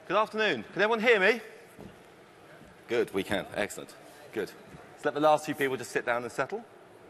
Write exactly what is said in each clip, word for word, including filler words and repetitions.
Good afternoon. Can everyone hear me? Good, we can. Excellent. Good. Let's let the last few people just sit down and settle.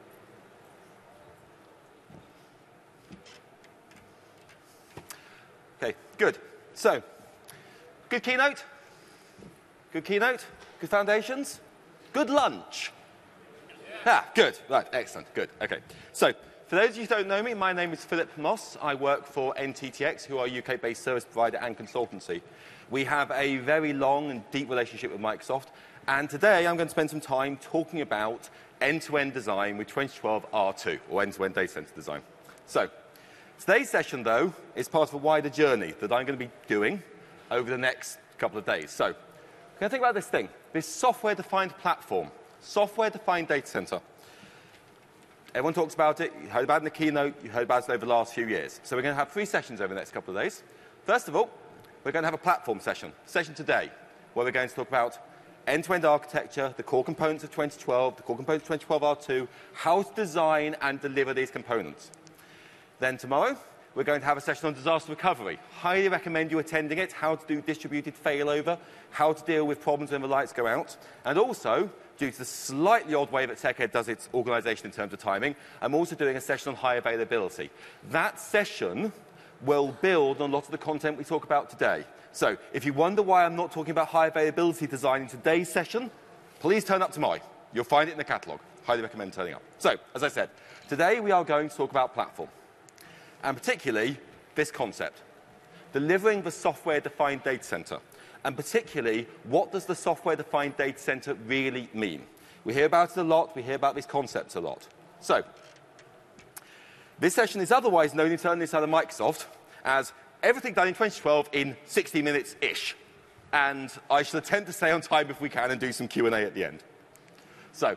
Okay, good. So, good keynote? Good keynote? Good foundations? Good lunch? Ah, good. Right, excellent. Good. Okay. So, for those of you who don't know me, my name is Philip Moss. I work for N T T X, who are a U K-based service provider and consultancy. We have a very long and deep relationship with Microsoft, and today I'm going to spend some time talking about end-to-end design with twenty twelve R two, or end-to-end data center design. So, today's session, though, is part of a wider journey that I'm going to be doing over the next couple of days. So, can I think about this thing, this software-defined platform, software-defined data center. Everyone talks about it. You heard about it in the keynote. You heard about it over the last few years. So we're going to have three sessions over the next couple of days. First of all, we're going to have a platform session, session today, where we're going to talk about end-to-end architecture, the core components of twenty twelve, the core components of twenty twelve R two, how to design and deliver these components. Then tomorrow, we're going to have a session on disaster recovery. Highly recommend you attending it, how to do distributed failover, how to deal with problems when the lights go out, and also, due to the slightly odd way that TechEd does its organisation in terms of timing, I'm also doing a session on high availability. That session will build on a lot of the content we talk about today. So, if you wonder why I'm not talking about high availability design in today's session, please turn up tomorrow. You'll find it in the catalogue. Highly recommend turning up. So, as I said, today we are going to talk about platform, and particularly this concept, delivering the software-defined data center. And particularly, what does the software-defined data center really mean? We hear about it a lot. We hear about these concepts a lot. So, this session is otherwise known internally inside of Microsoft as everything done in twenty twelve in sixty minutes-ish. And I shall attempt to stay on time if we can and do some Q and A at the end. So,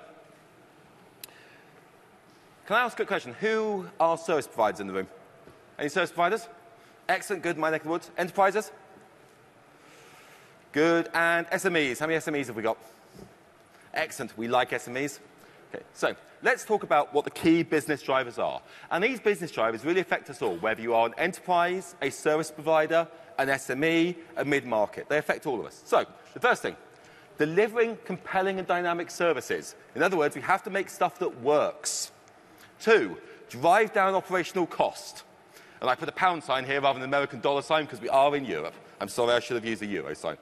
can I ask a quick question? Who are service providers in the room? Any service providers? Excellent, good, my neck of the woods. Enterprises? Good. And S M Es. How many S M Es have we got? Excellent. We like S M Es. Okay. So let's talk about what the key business drivers are. And these business drivers really affect us all, whether you are an enterprise, a service provider, an S M E, a mid-market. They affect all of us. So the first thing, delivering compelling and dynamic services. In other words, we have to make stuff that works. Two, drive down operational cost. And I put a pound sign here rather than an American dollar sign because we are in Europe. I'm sorry, I should have used a euro sign.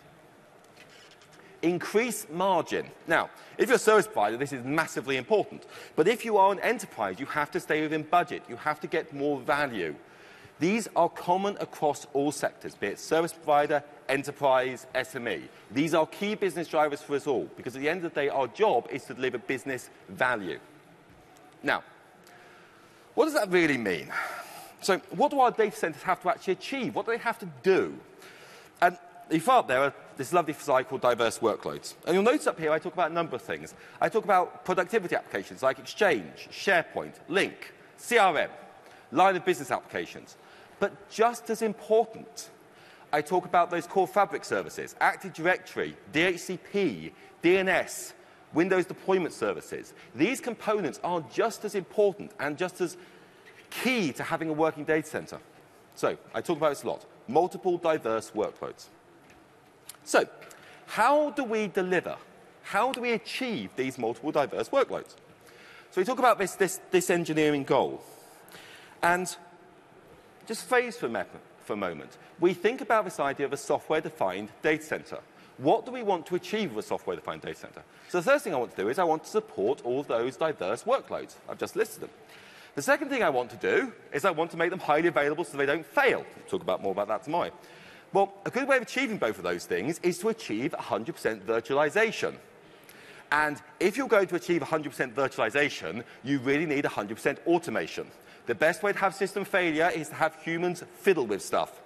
Increase margin. Now, if you're a service provider, this is massively important. But if you are an enterprise, you have to stay within budget. You have to get more value. These are common across all sectors, be it service provider, enterprise, S M E. These are key business drivers for us all, because at the end of the day, our job is to deliver business value. Now, what does that really mean? So what do our data centers have to actually achieve? What do they have to do? And you far up there are this lovely slide called diverse workloads. And you'll notice up here I talk about a number of things. I talk about productivity applications like Exchange, SharePoint, Lync, C R M, line of business applications. But just as important, I talk about those core fabric services, Active Directory, D H C P, D N S, Windows deployment services. These components are just as important and just as key to having a working data center. So, I talk about this a lot. Multiple diverse workloads. So, how do we deliver? How do we achieve these multiple diverse workloads? So we talk about this, this, this engineering goal. And just phrase for a, for a moment. We think about this idea of a software-defined data center. What do we want to achieve with a software-defined data center? So the first thing I want to do is I want to support all of those diverse workloads. I've just listed them. The second thing I want to do is I want to make them highly available so they don't fail. We'll talk about more about that tomorrow. Well, a good way of achieving both of those things is to achieve one hundred percent virtualization. And if you're going to achieve one hundred percent virtualization, you really need one hundred percent automation. The best way to have system failure is to have humans fiddle with stuff.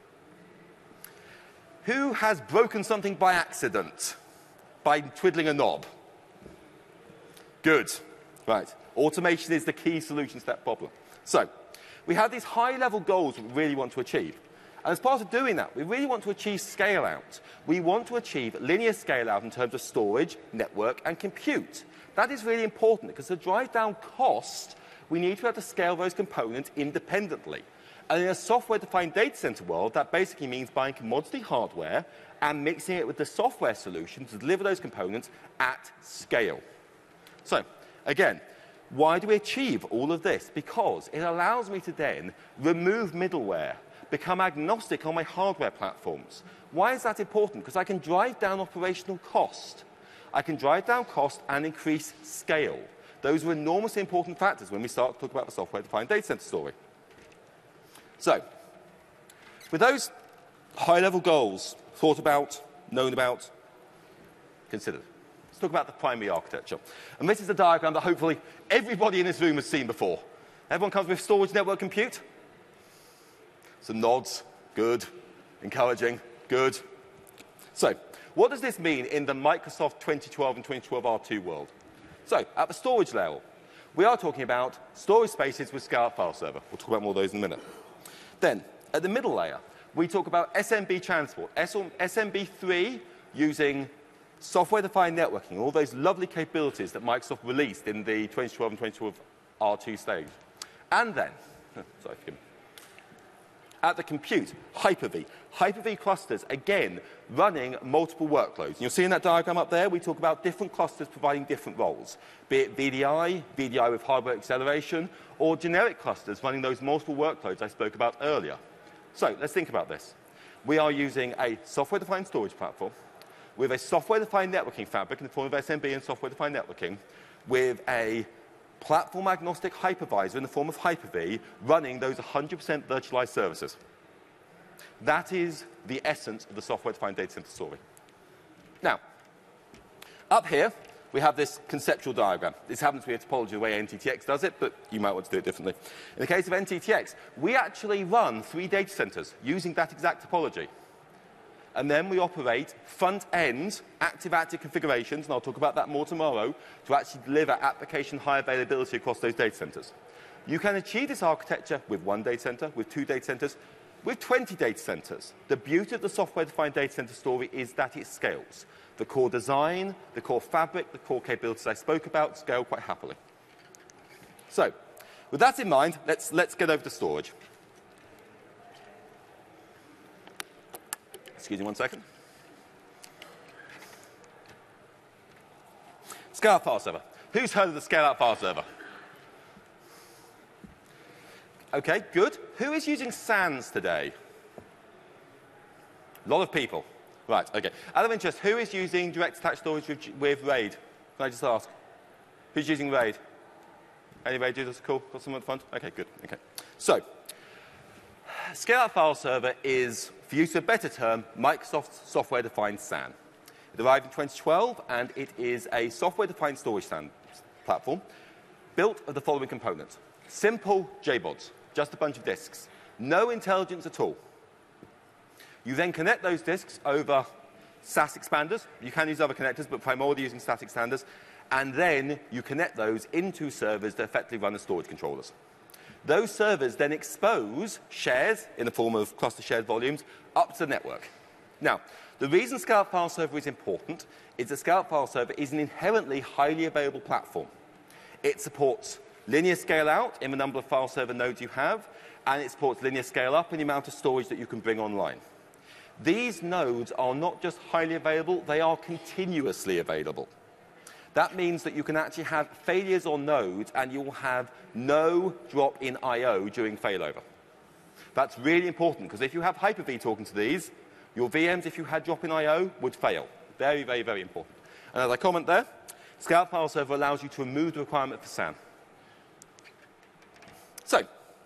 Who has broken something by accident? By twiddling a knob? Good. Right. Automation is the key solution to that problem. So, we have these high-level goals we really want to achieve. And as part of doing that, we really want to achieve scale-out. We want to achieve linear scale-out in terms of storage, network, and compute. That is really important because to drive down cost, we need to be able to scale those components independently. And in a software-defined data center world, that basically means buying commodity hardware and mixing it with the software solution to deliver those components at scale. So, again, why do we achieve all of this? Because it allows me to then remove middleware, become agnostic on my hardware platforms. Why is that important? Because I can drive down operational cost. I can drive down cost and increase scale. Those are enormously important factors when we start to talk about the software-defined data center story. So, with those high-level goals thought about, known about, considered, let's talk about the primary architecture. And this is a diagram that hopefully everybody in this room has seen before. Everyone comes with storage, network, compute? Some nods. Good. Encouraging. Good. So, what does this mean in the Microsoft twenty twelve and twenty twelve R two world? So, at the storage level, we are talking about storage spaces with scale-out file server. We'll talk about more of those in a minute. Then, at the middle layer, we talk about S M B transport. S M B three using software-defined networking, all those lovely capabilities that Microsoft released in the twenty twelve and twenty twelve R two stage. And then, sorry, forgive me. At the compute, Hyper-V. Hyper-V clusters, again, running multiple workloads. You'll see in that diagram up there, we talk about different clusters providing different roles, be it V D I, V D I with hardware acceleration, or generic clusters running those multiple workloads I spoke about earlier. So let's think about this. We are using a software-defined storage platform with a software-defined networking fabric in the form of S M B and software-defined networking, with a platform-agnostic hypervisor in the form of Hyper-V running those one hundred percent virtualized services. That is the essence of the software-defined data center story. Now, up here, we have this conceptual diagram. This happens to be a topology the way N T T X does it, but you might want to do it differently. In the case of N T T X, we actually run three data centers using that exact topology. And then we operate front-end active-active configurations, and I'll talk about that more tomorrow, to actually deliver application high availability across those data centers. You can achieve this architecture with one data center, with two data centers, with twenty data centers. The beauty of the software-defined data center story is that it scales. The core design, the core fabric, the core capabilities I spoke about scale quite happily. So, with that in mind, let's, let's get over to storage. Excuse me one second. Scale-out file server. Who's heard of the scale-out file server? Okay, good. Who is using SANS today? A lot of people. Right, okay. Out of interest, who is using direct attached storage with, with RAID? Can I just ask? Who's using RAID? Any RAID users? Cool. Got someone at the front? Okay, good. Okay. So, scale-out file server is, for use of a better term, Microsoft's software-defined S A N. It arrived in twenty twelve, and it is a software-defined storage stand platform built of the following components. Simple J BODs, just a bunch of disks. No intelligence at all. You then connect those disks over S A S expanders. You can use other connectors, but primarily using static standards. And then you connect those into servers that effectively run as storage controllers. Those servers then expose shares in the form of cluster shared volumes up to the network. Now, the reason scale-out file server is important is that scale-out file server is an inherently highly available platform. It supports linear scale-out in the number of file server nodes you have, and it supports linear scale-up in the amount of storage that you can bring online. These nodes are not just highly available, they are continuously available. That means that you can actually have failures on nodes, and you will have no drop in I O during failover. That's really important, because if you have Hyper-V talking to these, your V Ms, if you had drop in I O, would fail. Very, very, very important. And as I comment there, scale-out file server allows you to remove the requirement for S A N. So,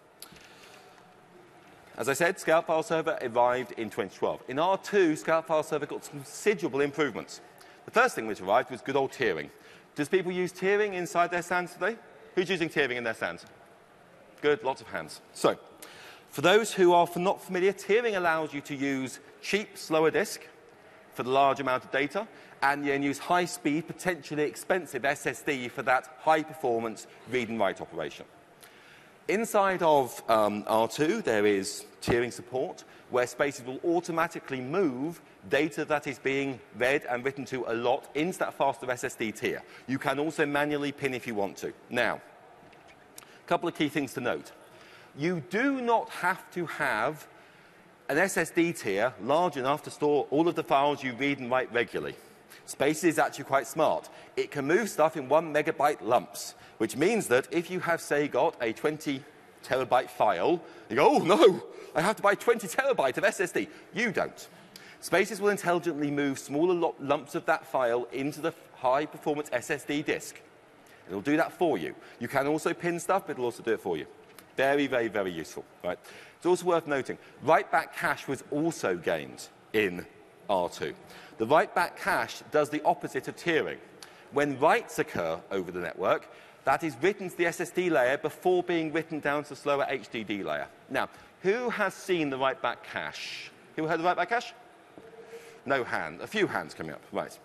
as I said, scale-out file server arrived in twenty twelve. In R two, scale-out file server got some considerable improvements. The first thing which arrived was good old tiering. Does people use tiering inside their S A Ns today? Who's using tiering in their S A Ns? Good, lots of hands. So, for those who are not familiar, tiering allows you to use cheap, slower disk for the large amount of data, and then use high-speed, potentially expensive S S D for that high-performance read and write operation. Inside of um, R two, there is tiering support, where spaces will automatically move data that is being read and written to a lot into that faster S S D tier. You can also manually pin if you want to. Now, a couple of key things to note. You do not have to have an S S D tier large enough to store all of the files you read and write regularly. Spaces is actually quite smart. It can move stuff in one megabyte lumps, which means that if you have, say, got a twenty terabyte file, you go, oh no, I have to buy twenty terabyte of S S D. You don't. Spaces will intelligently move smaller lumps of that file into the high-performance S S D disk. It'll do that for you. You can also pin stuff, but it'll also do it for you. Very, very, very useful. Right? It's also worth noting, write-back cache was also gained in R two. The write-back cache does the opposite of tiering. When writes occur over the network, that is written to the S S D layer before being written down to the slower H D D layer. Now, who has seen the write-back cache? Who heard the write-back cache? No hand. A few hands coming up. Right.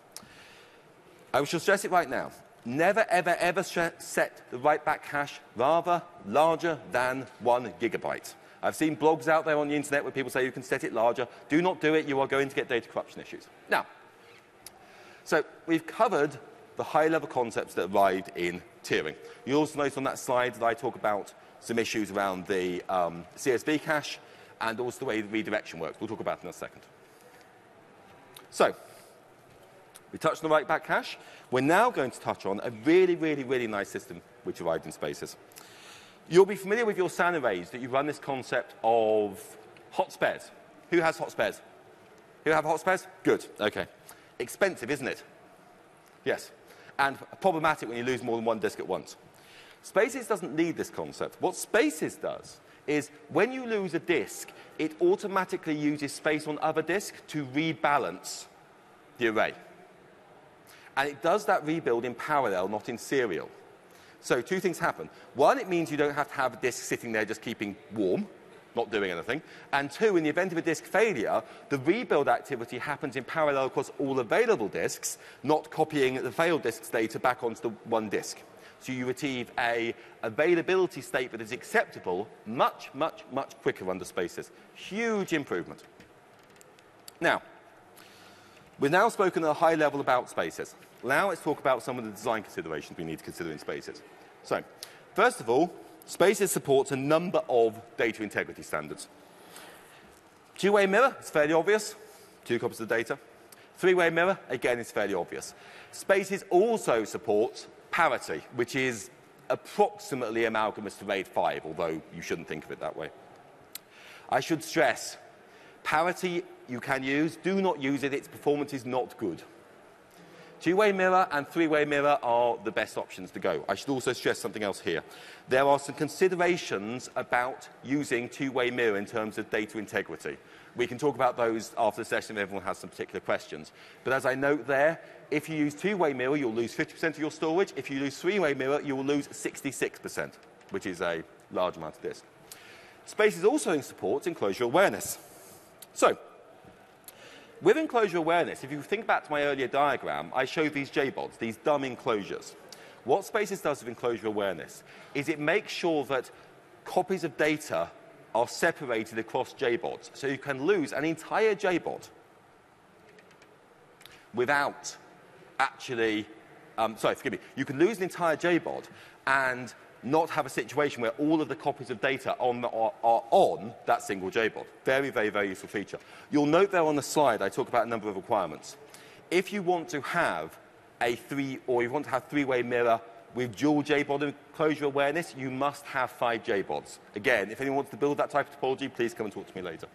I shall stress it right now. Never, ever, ever set the write-back cache rather larger than one gigabyte. I've seen blogs out there on the internet where people say you can set it larger. Do not do it. You are going to get data corruption issues. Now, so we've covered the high-level concepts that ride in tiering. You'll also notice on that slide that I talk about some issues around the um, C S V cache and also the way the redirection works. We'll talk about it in a second. So, we touched on the write-back cache. We're now going to touch on a really, really, really nice system which arrived in Spaces. You'll be familiar with your SAN arrays that you run this concept of hot spares. Who has hot spares? Who have hot spares? Good. Okay. Expensive, isn't it? Yes. And problematic when you lose more than one disk at once. Spaces doesn't need this concept. What Spaces does is when you lose a disk, it automatically uses space on other disks to rebalance the array. And it does that rebuild in parallel, not in serial. So two things happen. One, it means you don't have to have a disk sitting there just keeping warm, not doing anything. And two, in the event of a disk failure, the rebuild activity happens in parallel across all available disks, not copying the failed disk's data back onto the one disk. So you achieve a availability state that is acceptable much, much, much quicker under Spaces. Huge improvement. Now, we've now spoken at a high level about Spaces. Now let's talk about some of the design considerations we need to consider in Spaces. So, first of all, Spaces supports a number of data integrity standards. Two-way mirror is fairly obvious. Two copies of the data. Three-way mirror, again, is fairly obvious. Spaces also supports parity, which is approximately amalgamous to RAID five, although you shouldn't think of it that way. I should stress, parity you can use. Do not use it. Its performance is not good. Two-way mirror and three-way mirror are the best options to go. I should also stress something else here. There are some considerations about using two-way mirror in terms of data integrity. We can talk about those after the session if everyone has some particular questions. But as I note there, if you use two-way mirror, you'll lose fifty percent of your storage. If you use three-way mirror, you will lose sixty-six percent, which is a large amount of disk. Spaces also supports enclosure awareness. So, with enclosure awareness, if you think back to my earlier diagram, I showed these J BODs, these dumb enclosures. What Spaces does with enclosure awareness is it makes sure that copies of data are separated across J BODs. So you can lose an entire J BOD without actually, um, sorry, forgive me, you can lose an entire J BOD and not have a situation where all of the copies of data on the, are, are on that single J BOD. Very, very, very useful feature. You'll note there on the slide I talk about a number of requirements. If you want to have a three, or you want to have three-way mirror with dual J BOD enclosure awareness, you must have five J BODs. Again, if anyone wants to build that type of topology, please come and talk to me later.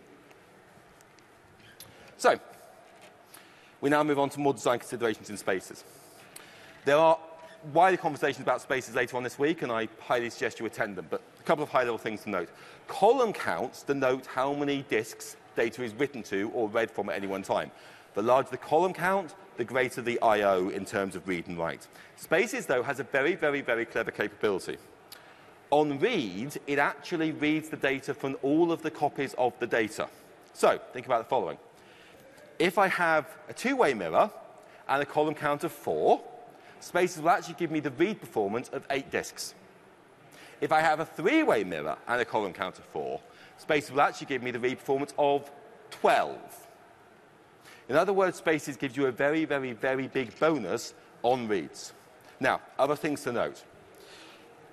So, we now move on to more design considerations in Spaces. There are wider conversations about Spaces later on this week, and I highly suggest you attend them, but a couple of high-level things to note. Column counts denote how many disks data is written to or read from at any one time. The larger the column count, the greater the I O in terms of read and write. Spaces, though, has a very, very, very clever capability. On read, it actually reads the data from all of the copies of the data. So, think about the following. If I have a two-way mirror and a column count of four, Spaces will actually give me the read performance of eight disks. If I have a three-way mirror and a column count of four, Spaces will actually give me the read performance of twelve. In other words, Spaces gives you a very, very, very big bonus on reads. Now, other things to note.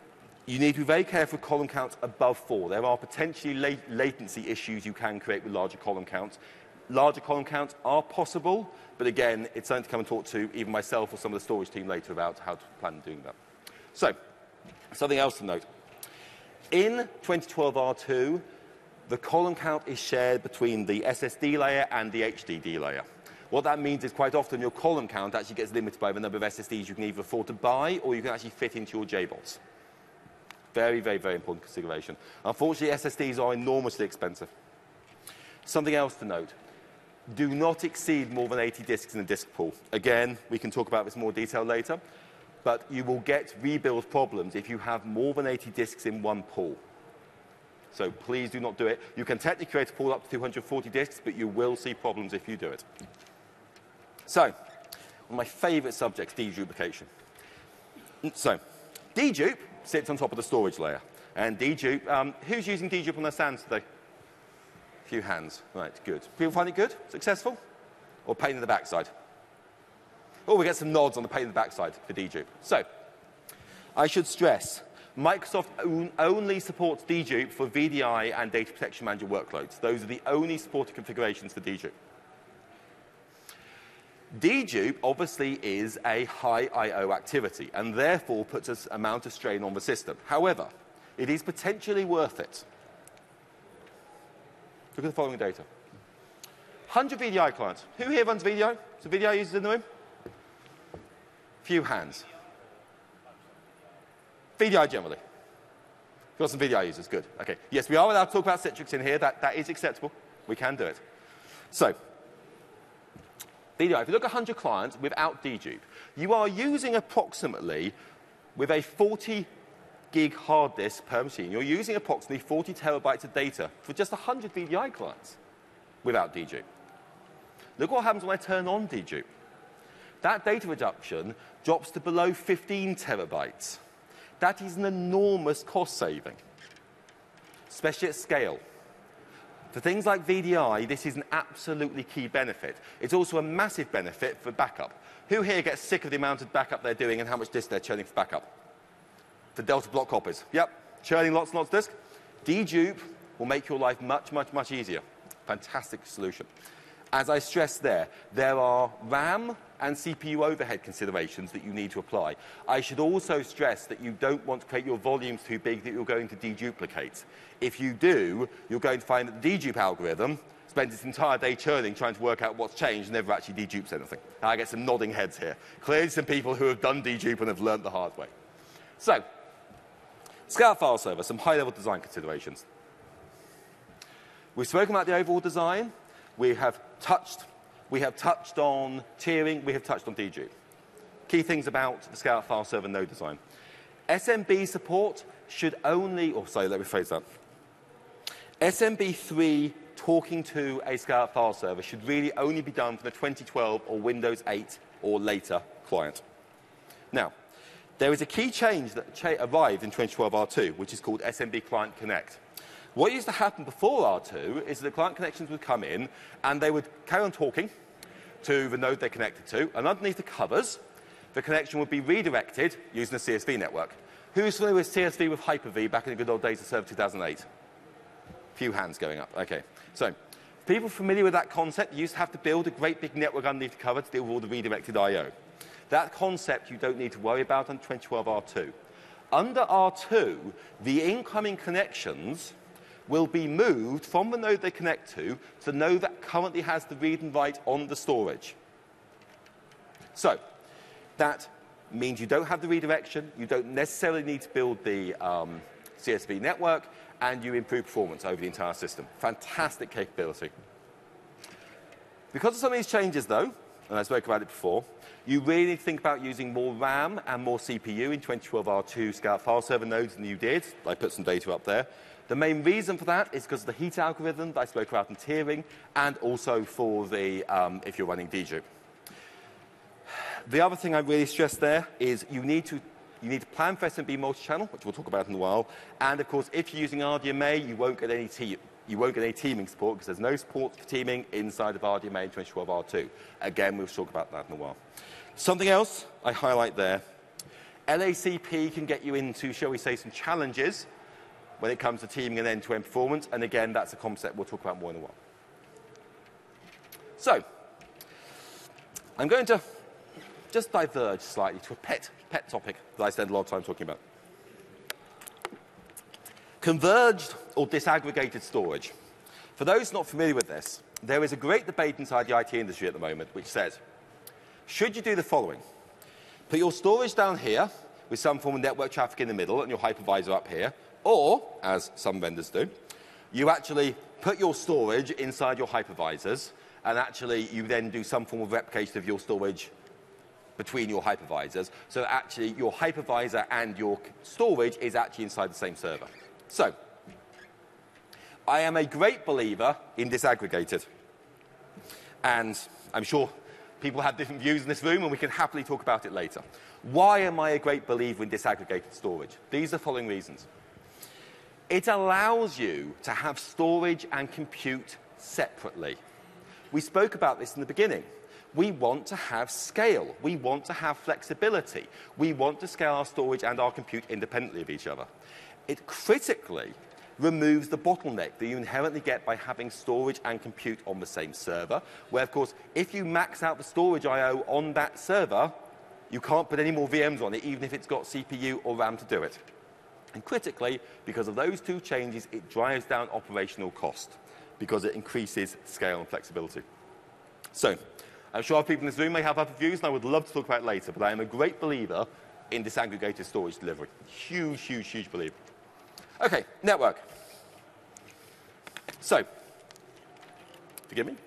You need to be very careful with column counts above four. There are potentially la latency issues you can create with larger column counts. Larger column counts are possible, but again, it's something to come and talk to even myself or some of the storage team later about how to plan on doing that. So, something else to note. In twenty twelve R two, the column count is shared between the S S D layer and the H D D layer. What that means is quite often your column count actually gets limited by the number of S S Ds you can either afford to buy or you can actually fit into your J BODs. Very, very, very important consideration. Unfortunately, S S Ds are enormously expensive. Something else to note. Do not exceed more than eighty disks in a disk pool. Again, we can talk about this in more detail later, but you will get rebuild problems if you have more than eighty disks in one pool. So please do not do it. You can technically create a pool up to two hundred forty disks, but you will see problems if you do it. So, one of my favorite subjects, deduplication. So, dedupe sits on top of the storage layer. And dedupe, um, who's using dedupe on their SANs today? A few hands. Right, good. People find it good? Successful? Or pain in the backside? Oh, we get some nods on the pain in the backside for dedupe. So, I should stress, Microsoft on, only supports dedupe for V D I and Data Protection Manager workloads. Those are the only supported configurations for dedupe. Dedupe obviously is a high I O activity and therefore puts an amount of strain on the system. However, it is potentially worth it. Look at the following data. one hundred V D I clients. Who here runs V D I? Some V D I users in the room? Few hands. V D I generally. We've got some V D I users, good. Okay. Yes, we are allowed to talk about Citrix in here. That, that is acceptable. We can do it. So, V D I, if you look at one hundred clients without dedupe, you are using approximately, with a forty gig hard disk per machine, you're using approximately forty terabytes of data for just one hundred V D I clients without dedupe. Look what happens when I turn on dedupe. That data reduction drops to below fifteen terabytes. That is an enormous cost saving, especially at scale. For things like V D I, this is an absolutely key benefit. It's also a massive benefit for backup. Who here gets sick of the amount of backup they're doing and how much disk they're churning for backup? For Delta block copies. Yep, churning lots and lots of disk. Dedupe will make your life much, much, much easier. Fantastic solution. As I stressed there, there are RAM and C P U overhead considerations that you need to apply. I should also stress that you don't want to create your volumes too big that you're going to deduplicate. If you do, you're going to find that the dedupe algorithm spends its entire day churning trying to work out what's changed and never actually dedupes anything. I get some nodding heads here. Clearly some people who have done dedupe and have learned the hard way. So, scale file server, some high-level design considerations. We've spoken about the overall design. We have touched, we have touched on tiering. We have touched on dedupe. Key things about the scale file server node design. S M B support should only, or sorry, let me phrase that. S M B three talking to a scale file server should really only be done for the twenty twelve or Windows eight or later client. Now, there is a key change that cha arrived in twenty twelve R two, which is called S M B Client Connect. What used to happen before R two is that the client connections would come in and they would carry on talking to the node they're connected to, and underneath the covers, the connection would be redirected using a C S V network. Who's familiar with C S V with Hyper-V back in the good old days of Server two thousand eight? Few hands going up. Okay. So, people familiar with that concept used to have to build a great big network underneath the cover to deal with all the redirected I O. That concept you don't need to worry about on twenty twelve R two. Under R two, the incoming connections will be moved from the node they connect to to the node that currently has the read and write on the storage. So, that means you don't have the redirection, you don't necessarily need to build the um, C S V network, and you improve performance over the entire system. Fantastic capability. Because of some of these changes, though, and I spoke about it before, you really need to think about using more RAM and more C P U in twenty twelve R two scale file server nodes than you did. I put some data up there. The main reason for that is because of the heat algorithm that I spoke about in tiering, and also for the, um, if you're running dedupe. The other thing I really stress there is you need to, you need to plan for S M B multi-channel, which we'll talk about in a while. And of course, if you're using R D M A, you won't get any te you won't get any teaming support because there's no support for teaming inside of R D M A in twenty twelve R two. Again, we'll talk about that in a while. Something else I highlight there. L A C P can get you into, shall we say, some challenges when it comes to teaming and end-to-end performance. And again, that's a concept we'll talk about more in a while. So, I'm going to just diverge slightly to a pet, pet topic that I spend a lot of time talking about. Converged or disaggregated storage. For those not familiar with this, there is a great debate inside the I T industry at the moment which says, should you do the following? Put your storage down here with some form of network traffic in the middle and your hypervisor up here, or, as some vendors do, you actually put your storage inside your hypervisors and actually you then do some form of replication of your storage between your hypervisors, so that actually your hypervisor and your storage is actually inside the same server. So, I am a great believer in disaggregated. And I'm sure people have different views in this room, and we can happily talk about it later. Why am I a great believer in disaggregated storage? These are the following reasons. It allows you to have storage and compute separately. We spoke about this in the beginning. We want to have scale. We want to have flexibility. We want to scale our storage and our compute independently of each other. It critically removes the bottleneck that you inherently get by having storage and compute on the same server, where, of course, if you max out the storage I O on that server, you can't put any more V Ms on it, even if it's got C P U or RAM to do it. And critically, because of those two changes, it drives down operational cost, because it increases scale and flexibility. So, I'm sure people in this room may have other views, and I would love to talk about it later, but I am a great believer in disaggregated storage delivery. Huge, huge, huge believer. Okay, network. So, forgive me.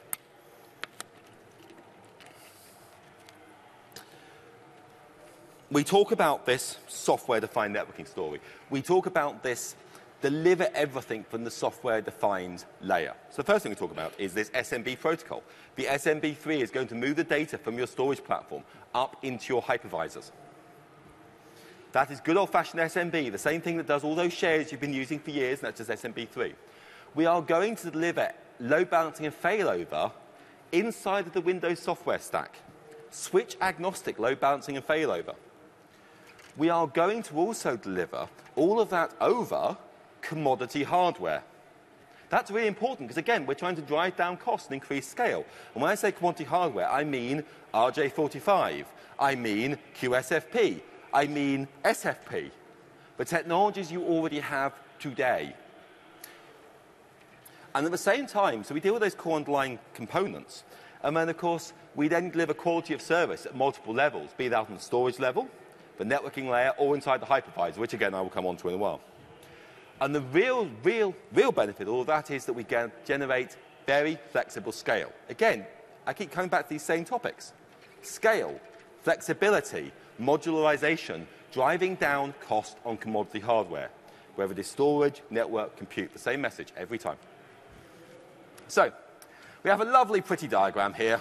We talk about this software-defined networking story. We talk about this deliver everything from the software-defined layer. So the first thing we talk about is this S M B protocol. The S M B three is going to move the data from your storage platform up into your hypervisors. That is good old-fashioned S M B, the same thing that does all those shares you've been using for years, and that's just S M B three. We are going to deliver load balancing and failover inside of the Windows software stack. Switch agnostic load balancing and failover. We are going to also deliver all of that over commodity hardware. That's really important because, again, we're trying to drive down costs and increase scale. And when I say commodity hardware, I mean R J forty-five, I mean Q S F P, I mean S F P, the technologies you already have today. And at the same time, so we deal with those core underlying components. And then, of course, we then deliver quality of service at multiple levels, be that on the storage level, the networking layer, or inside the hypervisor, which, again, I will come on to in a while. And the real, real, real benefit of all of that is that we can generate very flexible scale. Again, I keep coming back to these same topics. Scale, flexibility, modularization, driving down cost on commodity hardware, whether it is storage, network, compute, the same message every time. So, we have a lovely, pretty diagram here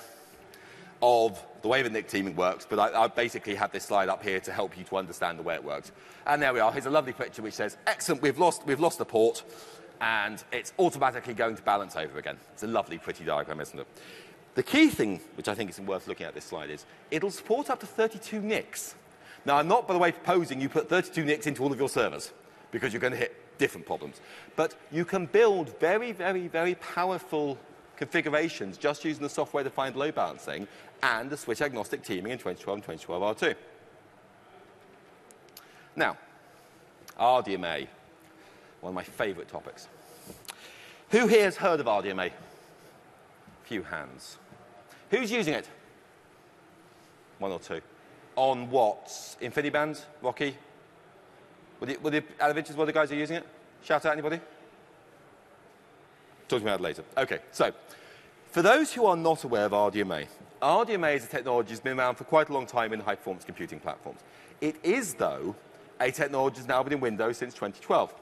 of the way the N I C teaming works, but I, I basically have this slide up here to help you to understand the way it works. And there we are. Here's a lovely picture which says, excellent, we've lost, we've lost the port, and it's automatically going to balance over again. It's a lovely, pretty diagram, isn't it? The key thing, which I think is worth looking at this slide, is it'll support up to thirty-two N I Cs. Now, I'm not, by the way, proposing you put thirty-two N I Cs into all of your servers, because you're going to hit different problems. But you can build very, very, very powerful configurations just using the software-defined load balancing and the switch-agnostic teaming in twenty twelve and twenty twelve R two. Now, R D M A, one of my favorite topics. Who here has heard of R D M A? Few hands. Who's using it? One or two. On what? InfiniBand? Rocky? Were the, were the, out of interest, what the guys are using it? Shout out, anybody? Talking about it later. Okay, so for those who are not aware of R D M A, R D M A is a technology that's been around for quite a long time in high-performance computing platforms. It is, though, a technology that's now been in Windows since twenty twelve.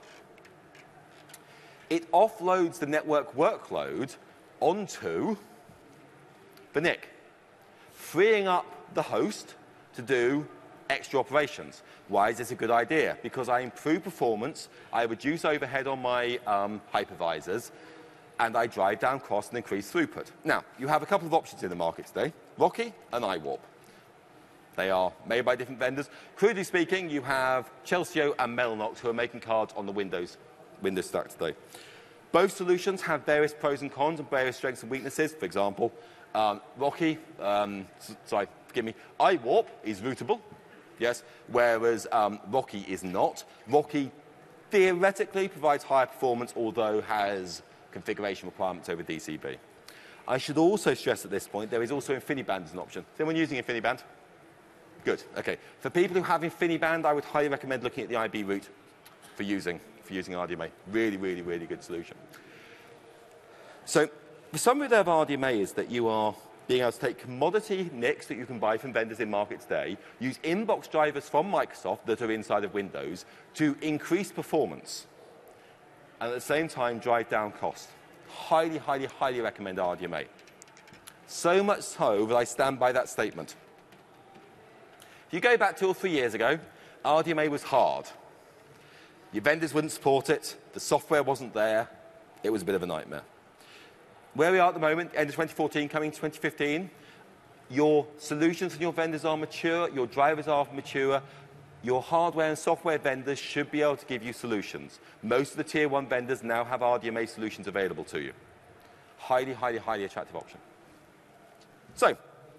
It offloads the network workload onto the N I C, freeing up the host to do extra operations. Why is this a good idea? Because I improve performance, I reduce overhead on my um, hypervisors, and I drive down cost and increase throughput. Now, you have a couple of options in the market today, Rocky and iWarp. They are made by different vendors. Crudely speaking, you have Chelsea and Mellanox who are making cards on the Windows, Windows stack today. Both solutions have various pros and cons and various strengths and weaknesses. For example, um, Rocky, um, sorry, forgive me, iWarp is routable, yes, whereas um, Rocky is not. Rocky theoretically provides higher performance, although has configuration requirements over D C B. I should also stress at this point, there is also InfiniBand as an option. Is anyone using InfiniBand? Good, okay. For people who have InfiniBand, I would highly recommend looking at the I B route for using, for using R D M A. Really, really, really good solution. So the summary there of R D M A is that you are being able to take commodity N I Cs that you can buy from vendors in market today, use inbox drivers from Microsoft that are inside of Windows to increase performance, and at the same time drive down cost. Highly, highly, highly recommend R D M A. So much so that I stand by that statement. If you go back two or three years ago, R D M A was hard. Your vendors wouldn't support it, the software wasn't there, it was a bit of a nightmare. Where we are at the moment, end of twenty fourteen, coming to twenty fifteen, your solutions and your vendors are mature, your drivers are mature, your hardware and software vendors should be able to give you solutions. Most of the tier one vendors now have R D M A solutions available to you. Highly, highly, highly attractive option. So,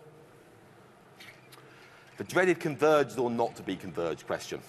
the dreaded converged or not to be converged question.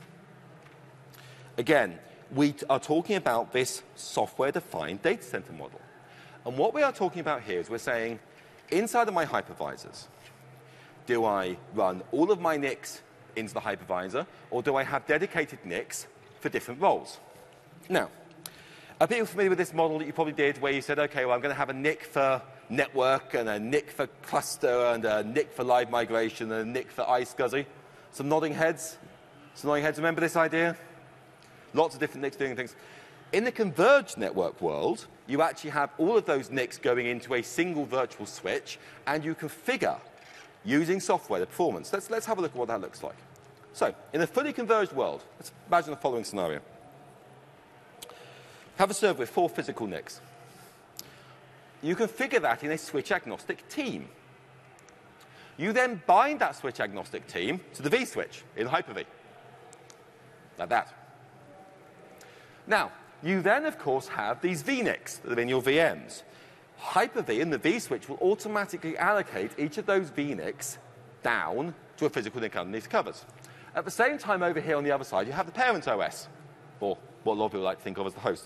Again, we are talking about this software-defined data center model. And what we are talking about here is we're saying, inside of my hypervisors, do I run all of my N I Cs into the hypervisor, or do I have dedicated N I Cs for different roles? Now, are people familiar with this model that you probably did where you said, okay, well, I'm going to have a N I C for network and a N I C for cluster and a N I C for live migration and a N I C for iSCSI? Some nodding heads? Some nodding heads. Remember this idea? Lots of different N I Cs doing things. In the converged network world, you actually have all of those N I Cs going into a single virtual switch, and you configure, using software, the performance. Let's, let's have a look at what that looks like. So, in a fully converged world, let's imagine the following scenario. Have a server with four physical N I Cs. You configure that in a switch-agnostic team. You then bind that switch-agnostic team to the vSwitch in Hyper-V. Like that. Now, you then, of course, have these V N I Cs that are in your V Ms. Hyper-V and the vSwitch will automatically allocate each of those V N I Cs down to a physical N I C underneath the covers. At the same time, over here on the other side, you have the parent O S, or what a lot of people like to think of as the host.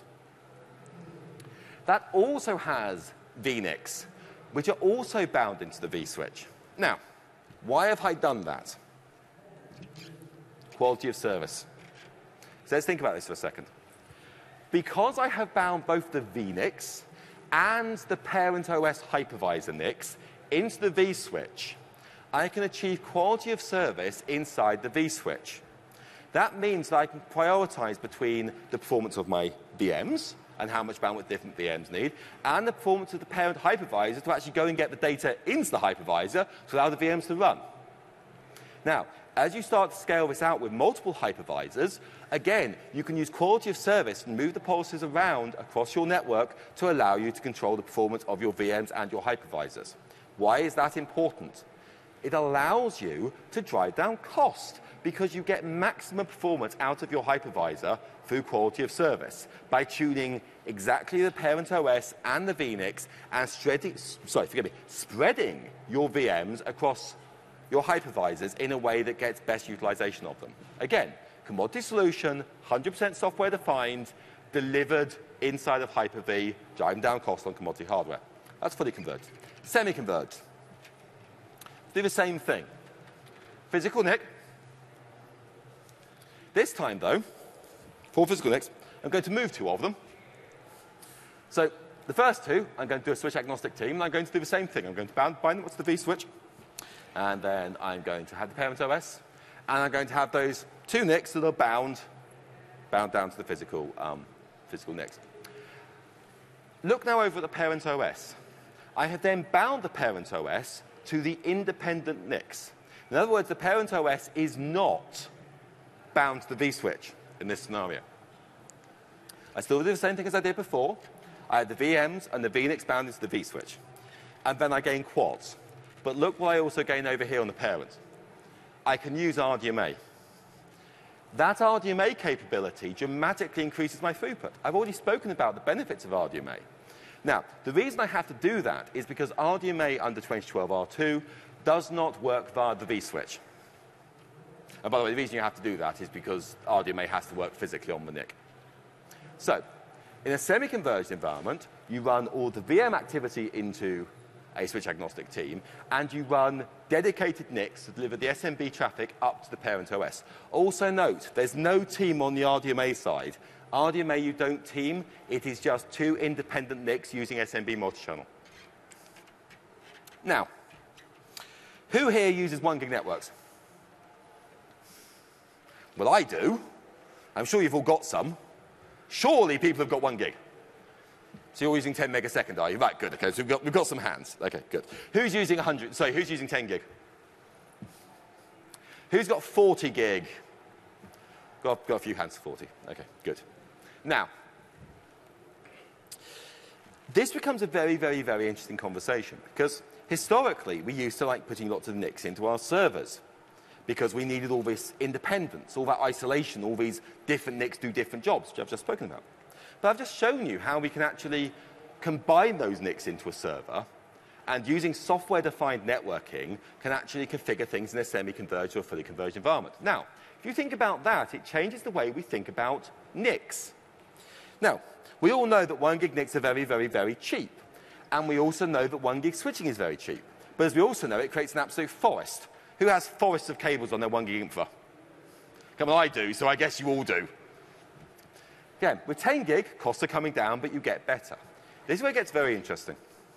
That also has V N I Cs, which are also bound into the vSwitch. Now, why have I done that? Quality of service. So let's think about this for a second. Because I have bound both the V N I Cs and the parent O S hypervisor N I Cs into the vSwitch, I can achieve quality of service inside the vSwitch. That means that I can prioritize between the performance of my V Ms and how much bandwidth different V Ms need, and the performance of the parent hypervisor to actually go and get the data into the hypervisor to allow the V Ms to run. Now, as you start to scale this out with multiple hypervisors, again, you can use quality of service and move the policies around across your network to allow you to control the performance of your V Ms and your hypervisors. Why is that important? It allows you to drive down cost because you get maximum performance out of your hypervisor through quality of service by tuning exactly the parent O S and the V N I Cs and spreading, sorry, forgive me, spreading your V Ms across your hypervisors in a way that gets best utilization of them. Again, commodity solution, one hundred percent software defined, delivered inside of Hyper-V, driving down cost on commodity hardware. That's fully converged. Semi-converged. Do the same thing. Physical N I C. This time, though, four physical N I Cs, I'm going to move two of them. So the first two, I'm going to do a switch-agnostic team, and I'm going to do the same thing. I'm going to bind, bind them to the vSwitch, and then I'm going to have the parent O S, and I'm going to have those two N I Cs that are bound, bound down to the physical, um, physical N I Cs. Look now over at the parent O S. I have then bound the parent O S to the independent N I Cs. In other words, the parent O S is not bound to the vSwitch in this scenario. I still do the same thing as I did before. I have the V Ms and the V N I Cs bound into the vSwitch. And then I gain quads. But look what I also gain over here on the parent. I can use R D M A. That R D M A capability dramatically increases my throughput. I've already spoken about the benefits of R D M A. Now, the reason I have to do that is because R D M A under twenty twelve R two does not work via the vSwitch. And by the way, the reason you have to do that is because R D M A has to work physically on the N I C. So, in a semi-converged environment, you run all the V M activity into a switch-agnostic team, and you run dedicated N I Cs to deliver the S M B traffic up to the parent O S. Also note, there's no team on the R D M A side. R D M A you don't team. It is just two independent N I Cs using S M B multi-channel. Now, who here uses one gig networks? Well, I do. I'm sure you've all got some. Surely people have got one gig. So you're using ten megasecond, are you? Right, good. Okay, so we've got, we've got some hands. Okay, good. Who's using one hundred? Sorry, who's using ten gig? Who's got forty gig? Got, got a few hands for forty. Okay, good. Now, this becomes a very, very, very interesting conversation because historically we used to like putting lots of N I Cs into our servers because we needed all this independence, all that isolation, all these different N I Cs do different jobs, which I've just spoken about. But I've just shown you how we can actually combine those N I Cs into a server, and using software-defined networking can actually configure things in a semi-converged or fully converged environment. Now, if you think about that, it changes the way we think about N I Cs. Now, we all know that one gig N I Cs are very, very, very cheap. And we also know that one gig switching is very cheap. But as we also know, it creates an absolute forest. Who has forests of cables on their one gig infra? Come on, I do, so I guess you all do. Again, with ten gig, costs are coming down, but you get better. This is where it gets very interesting.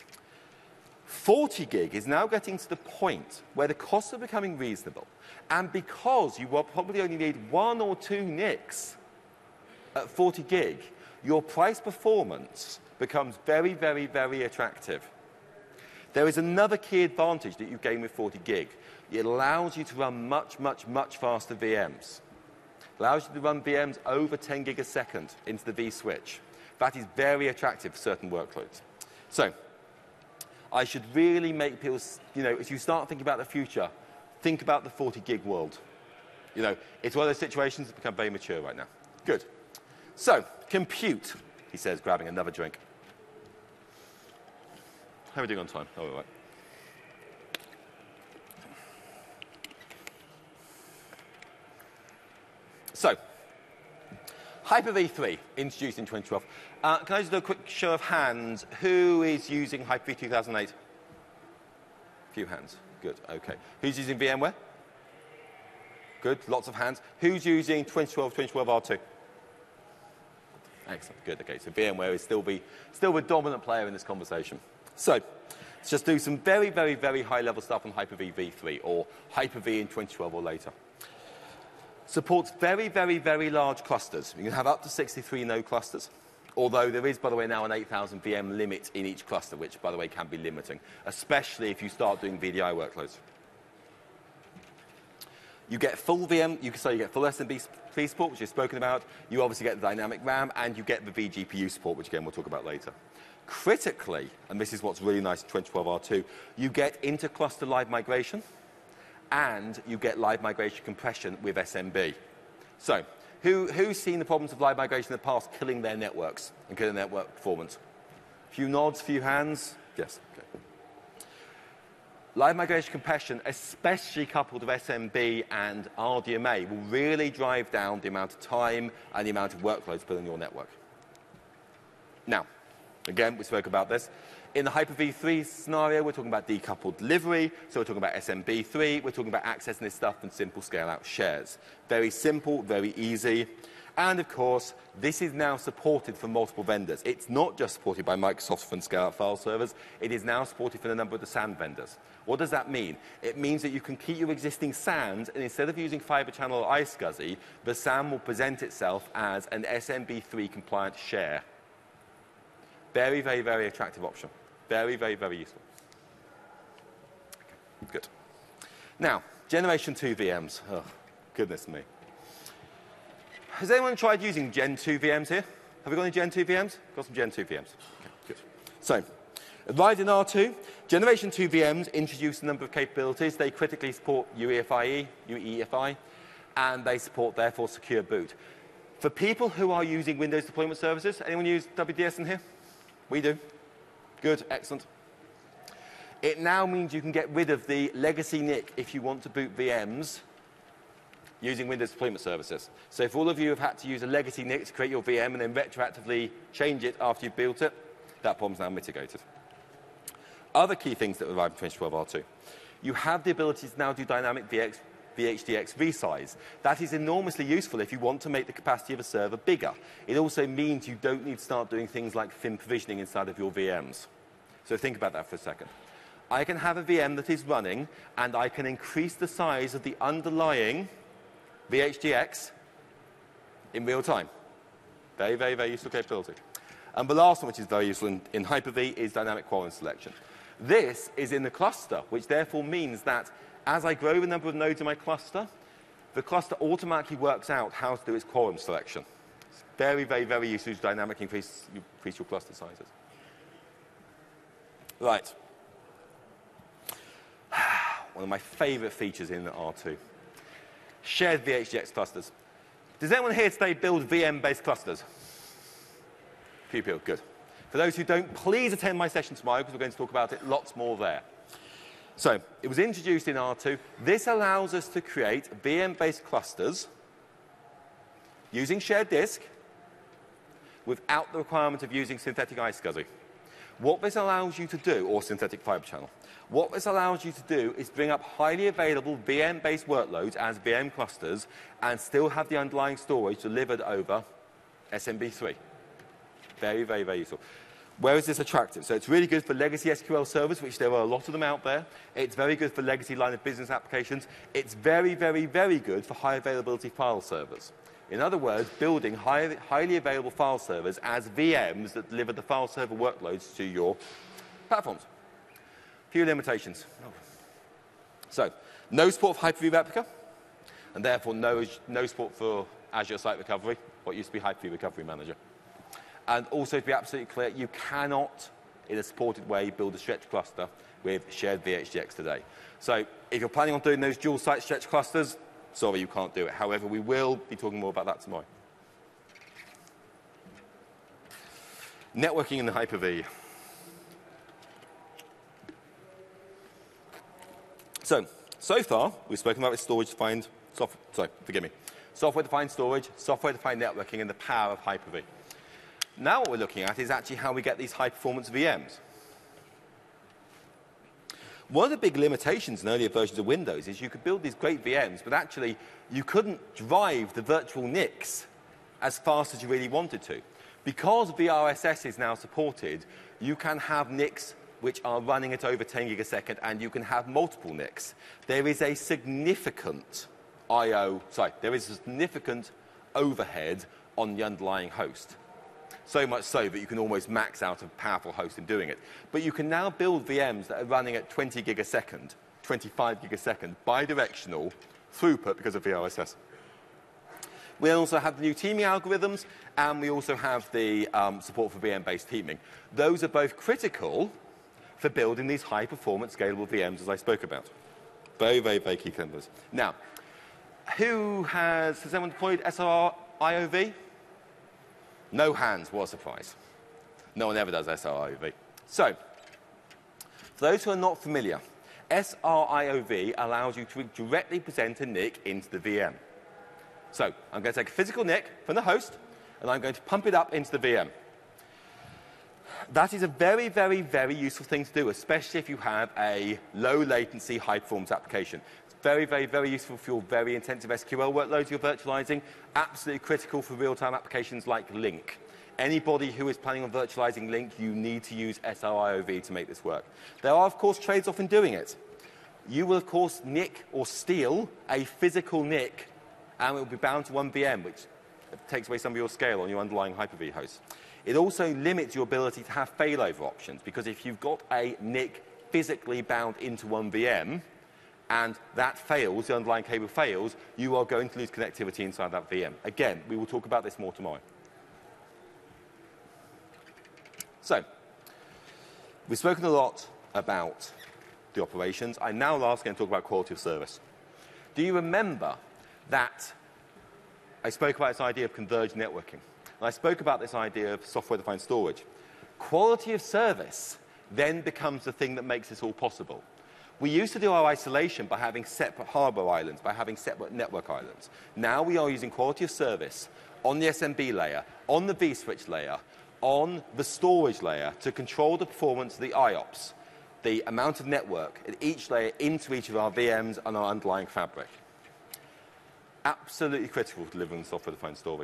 forty gig is now getting to the point where the costs are becoming reasonable. And because you will probably only need one or two N I Cs at forty gig, your price performance becomes very, very, very attractive. There is another key advantage that you gain with forty gig. It allows you to run much, much, much faster V Ms. It allows you to run V Ms over ten gig a second into the vSwitch. That is very attractive for certain workloads. So, I should really make people, you know, as you start thinking about the future, think about the forty gig world. You know, it's one of those situations that become very mature right now. Good. So, compute, he says, grabbing another drink. How are we doing on time? Oh, all right. So, Hyper V three, introduced in twenty twelve. Uh, can I just do a quick show of hands? Who is using Hyper V two thousand eight? A few hands. Good, OK. Who's using VMware? Good, lots of hands. Who's using twenty twelve, twenty twelve R two? Excellent, good, OK. So VMware is still, be, still the dominant player in this conversation. So, let's just do some very, very, very high-level stuff on Hyper V V three, or Hyper V in twenty twelve or later. Supports very, very, very large clusters. You can have up to sixty-three node clusters, although there is, by the way, now an eight thousand V M limit in each cluster, which, by the way, can be limiting, especially if you start doing V D I workloads. You get full V M, you can say you get full S M B support, which you've spoken about. You obviously get the dynamic RAM, and you get the vGPU support, which, again, we'll talk about later. Critically, and this is what's really nice in twenty twelve R two, you get inter-cluster live migration, and you get live migration compression with S M B. So, who, who's seen the problems of live migration in the past killing their networks and killing their network performance? Few nods, few hands? Yes. Okay. Live migration compression, especially coupled with S M B and R D M A, will really drive down the amount of time and the amount of workloads put on your network. Now, again, we spoke about this. In the Hyper V three scenario, we're talking about decoupled delivery, so we're talking about S M B three, we're talking about accessing this stuff in simple scale-out shares. Very simple, very easy. And of course, this is now supported for multiple vendors. It's not just supported by Microsoft for scale-out file servers, it is now supported for a number of the S A N vendors. What does that mean? It means that you can keep your existing S A Ns, and instead of using Fibre Channel or iSCSI, the S A N will present itself as an S M B three compliant share. Very, very, very attractive option. Very, very, very useful. Okay, good. Now, Generation two V Ms. Oh, goodness me. Has anyone tried using Gen two V Ms here? Have we got any Gen two V Ms? Got some Gen two V Ms. Okay, good. So, Arrived in R two, Generation two V Ms introduced a number of capabilities. They critically support U E F I, U E F I, and they support, therefore, secure boot. For people who are using Windows Deployment Services, anyone use W D S in here? We do. Good, excellent. It now means you can get rid of the legacy N I C if you want to boot V Ms using Windows Deployment Services. So if all of you have had to use a legacy N I C to create your V M and then retroactively change it after you've built it, that problem's now mitigated. Other key things that arrived in twenty twelve R two. You have the ability to now do dynamic V X, V H D X resize. That is enormously useful if you want to make the capacity of a server bigger. It also means you don't need to start doing things like thin provisioning inside of your V Ms. So think about that for a second. I can have a V M that is running, and I can increase the size of the underlying V H D X in real time. Very, very, very useful capability. And the last one, which is very useful in, in Hyper-V, is dynamic quorum selection. This is in the cluster, which therefore means that as I grow the number of nodes in my cluster, the cluster automatically works out how to do its quorum selection. It's very, very, very useful to dynamically increase, increase your cluster sizes. Right. One of my favorite features in R two. Shared V H D X clusters. Does anyone here today build V M-based clusters? Few people, good. For those who don't, please attend my session tomorrow because we're going to talk about it lots more there. So, it was introduced in R two. This allows us to create V M-based clusters using shared disk without the requirement of using synthetic iSCSI. What this allows you to do, or synthetic fiber channel, what this allows you to do is bring up highly available V M-based workloads as V M clusters and still have the underlying storage delivered over S M B three. Very, very, very useful. Where is this attractive? So it's really good for legacy S Q L servers, which there are a lot of them out there. It's very good for legacy line of business applications. It's very, very, very good for high availability file servers. In other words, building high, highly available file servers as V Ms that deliver the file server workloads to your platforms. Few limitations. Oh. So, no support for Hyper-V Replica, and therefore no, no support for Azure Site Recovery, what used to be Hyper-V Recovery Manager. And also, to be absolutely clear, you cannot, in a supported way, build a stretch cluster with shared V H D X today. So if you're planning on doing those dual site stretch clusters, sorry, you can't do it. However, we will be talking more about that tomorrow. Networking in the Hyper-V. So, so far, we've spoken about storage-defined software, sorry, forgive me, software-defined storage, software-defined networking, and the power of Hyper-V. Now what we're looking at is actually how we get these high-performance V Ms. One of the big limitations in earlier versions of Windows is you could build these great V Ms, but actually you couldn't drive the virtual N I Cs as fast as you really wanted to. Because V R S S is now supported, you can have N I Cs which are running at over ten gig a second, and you can have multiple N I Cs. There is a significant I O, sorry, there is a significant overhead on the underlying host. So much so that you can almost max out a powerful host in doing it. But you can now build V Ms that are running at twenty gig a second, twenty-five gig a second, bidirectional throughput because of V R S S. We also have the new teaming algorithms, and we also have the um, support for V M-based teaming. Those are both critical for building these high-performance, scalable V Ms, as I spoke about. Very, very, very key numbers. Now, who has, has anyone deployed S R I O V? No hands, what a surprise. No one ever does S R I O V. So, for those who are not familiar, S R I O V allows you to directly present a N I C into the V M. So, I'm going to take a physical N I C from the host, and I'm going to pump it up into the V M. That is a very, very, very useful thing to do, especially if you have a low latency, high performance application. It's very, very, very useful for your very intensive S Q L workloads you're virtualizing. Absolutely critical for real-time applications like Link. Anybody who is planning on virtualizing Link, you need to use S R I O V to make this work. There are, of course, trades-off in doing it. You will, of course, nick or steal a physical N I C, and it will be bound to one V M, which takes away some of your scale on your underlying Hyper-V host. It also limits your ability to have failover options, because if you've got a N I C physically bound into one V M, and that fails, the underlying cable fails, you are going to lose connectivity inside that V M. Again, we will talk about this more tomorrow. So, we've spoken a lot about the operations. I'm now last going to talk about quality of service. Do you remember that I spoke about this idea of converged networking? And I spoke about this idea of software-defined storage. Quality of service then becomes the thing that makes this all possible. We used to do our isolation by having separate hardware islands, by having separate network islands. Now we are using quality of service on the S M B layer, on the vSwitch layer, on the storage layer to control the performance of the I O P S, the amount of network at each layer into each of our V Ms and our underlying fabric. Absolutely critical for delivering software-defined storage.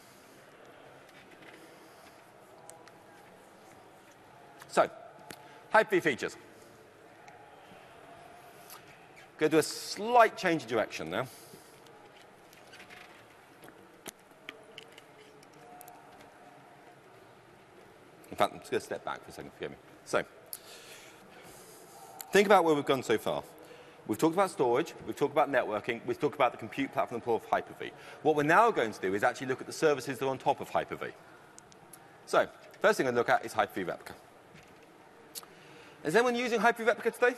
So, Hyper-V features. Going to do a slight change of direction now. In fact, I'm just going to step back for a second, forgive me. So, think about where we've gone so far. We've talked about storage, we've talked about networking, we've talked about the compute platform of Hyper-V. What we're now going to do is actually look at the services that are on top of Hyper-V. So, first thing I'm going to look at is Hyper-V Replica. Is anyone using Hyper-V Replica today?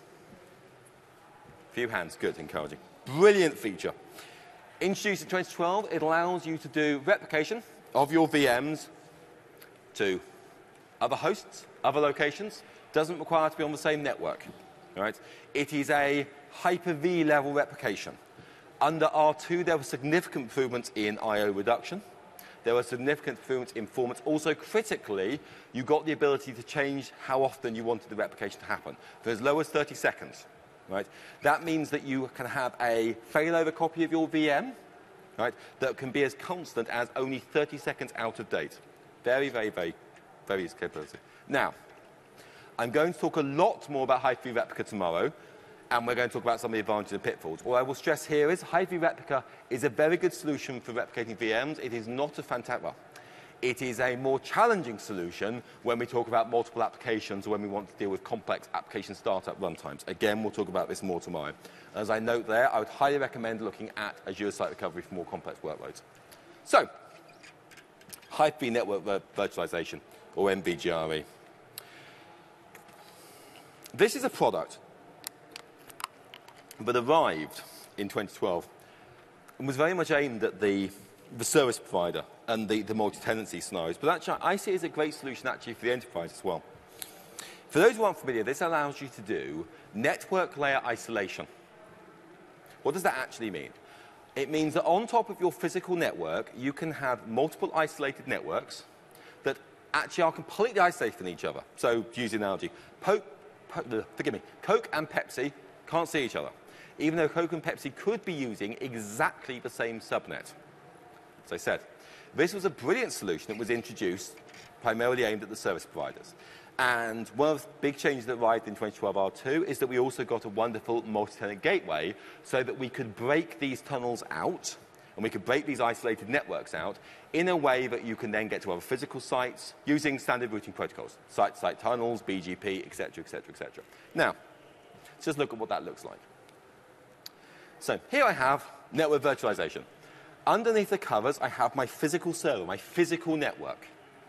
Few hands, good, encouraging. Brilliant feature. Introduced in twenty twelve, it allows you to do replication of your V Ms to other hosts, other locations. Doesn't require to be on the same network. Right? It is a Hyper-V level replication. Under R two, there were significant improvements in I O reduction. There were significant improvements in performance. Also, critically, you got the ability to change how often you wanted the replication to happen. For as low as thirty seconds. Right? That means that you can have a failover copy of your V M, right, that can be as constant as only thirty seconds out of date. Very, very, very, very useful capability. Now, I'm going to talk a lot more about Hyper-V Replica tomorrow, and we're going to talk about some of the advantages and pitfalls. What I will stress here is Hyper-V Replica is a very good solution for replicating V Ms. It is not a fantastic, well, it is a more challenging solution when we talk about multiple applications or when we want to deal with complex application startup runtimes. Again, we'll talk about this more tomorrow. As I note there, I would highly recommend looking at Azure Site Recovery for more complex workloads. So, Hyper-V Network Virtualization, or M V G R E. This is a product that arrived in twenty twelve and was very much aimed at the, the service provider and the, the multi-tenancy scenarios. But actually, I see it as a great solution actually for the enterprise as well. For those who aren't familiar, this allows you to do network layer isolation. What does that actually mean? It means that on top of your physical network, you can have multiple isolated networks that actually are completely isolated from each other. So, to use the analogy, po po forgive me, Coke and Pepsi can't see each other, even though Coke and Pepsi could be using exactly the same subnet. As I said, this was a brilliant solution that was introduced primarily aimed at the service providers. And one of the big changes that arrived in twenty twelve R two is that we also got a wonderful multi-tenant gateway so that we could break these tunnels out and we could break these isolated networks out in a way that you can then get to other physical sites using standard routing protocols, site-to-site tunnels, B G P, et cetera, et cetera, et cetera. Now, let's just look at what that looks like. So here I have network virtualization. Underneath the covers, I have my physical server, my physical network.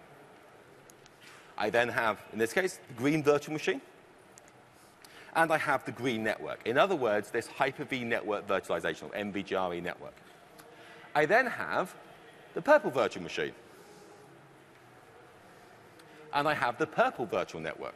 I then have, in this case, the green virtual machine. And I have the green network. In other words, this Hyper-V network virtualization, or M V G R E network. I then have the purple virtual machine. And I have the purple virtual network.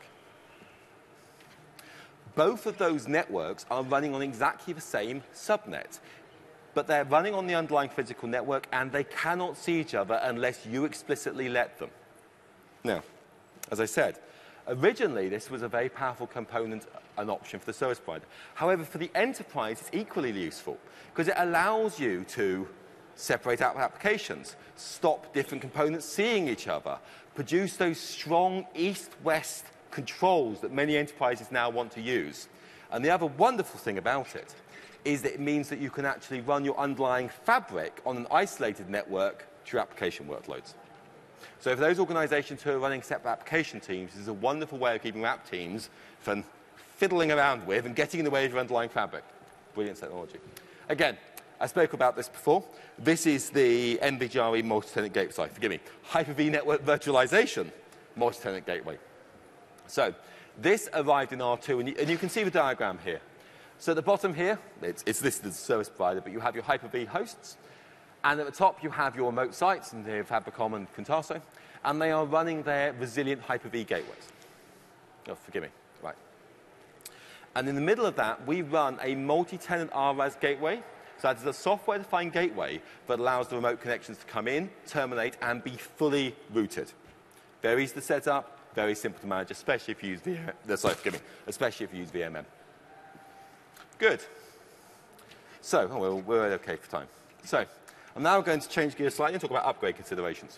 Both of those networks are running on exactly the same subnet. But they're running on the underlying physical network, and they cannot see each other unless you explicitly let them. Now, as I said, originally this was a very powerful component, an option for the service provider. However, for the enterprise, it's equally useful because it allows you to separate out applications, stop different components seeing each other, produce those strong east-west controls that many enterprises now want to use. And the other wonderful thing about it is that it means that you can actually run your underlying fabric on an isolated network to your application workloads. So for those organizations who are running separate application teams, this is a wonderful way of keeping app teams from fiddling around with and getting in the way of your underlying fabric. Brilliant technology. Again, I spoke about this before. This is the M V G R E multi-tenant gateway. Sorry, forgive me. Hyper-V network virtualization multi-tenant gateway. So this arrived in R two, and you, and you can see the diagram here. So at the bottom here, it's, it's listed as a service provider, but you have your Hyper-V hosts. And at the top, you have your remote sites, and they have Fabricom and Contaso. And they are running their resilient Hyper-V gateways. Oh, forgive me. Right. And in the middle of that, we run a multi-tenant R A S gateway. So that is a software-defined gateway that allows the remote connections to come in, terminate, and be fully routed. Very easy to set up, very simple to manage, especially if you use V M M. Sorry, forgive me. Especially if you use V M M. Good. So, oh, well, we're okay for time. So, I'm now going to change gears slightly and talk about upgrade considerations.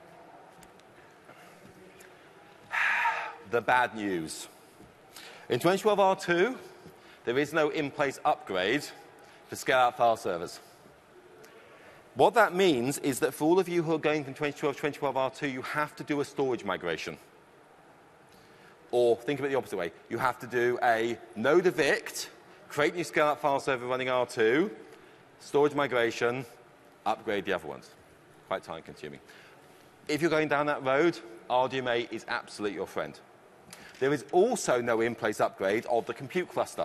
The bad news. In twenty twelve R two, there is no in-place upgrade for scale-out file servers. What that means is that for all of you who are going from twenty twelve to twenty twelve R two, you have to do a storage migration. Or think of it the opposite way. You have to do a node evict, create new scale-out file server running R two, storage migration, upgrade the other ones. Quite time-consuming. If you're going down that road, R D M A is absolutely your friend. There is also no in-place upgrade of the compute cluster.